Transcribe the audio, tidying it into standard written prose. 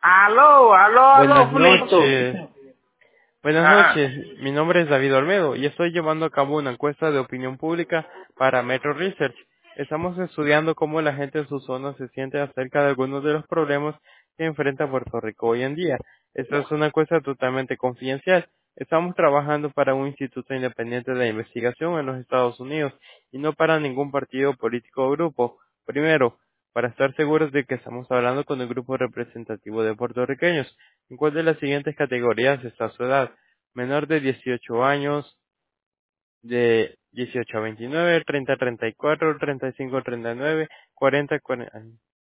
Aló, Buenas fulito. noches. Buenas Ajá. noches. Mi nombre es David Olmedo y estoy llevando a cabo una encuesta de opinión pública para Metro Research. Estamos estudiando cómo la gente en su zona se siente acerca de algunos de los problemas que enfrenta Puerto Rico hoy en día. Esta es una encuesta totalmente confidencial. Estamos trabajando para un instituto independiente de investigación en los Estados Unidos y no para ningún partido político o grupo. Primero, para estar seguros de que estamos hablando con el grupo representativo de puertorriqueños. ¿En cuál de las siguientes categorías está su edad? Menor de 18 años, de 18 a 29, 30 a 34, 35 a 39, 40 a 40.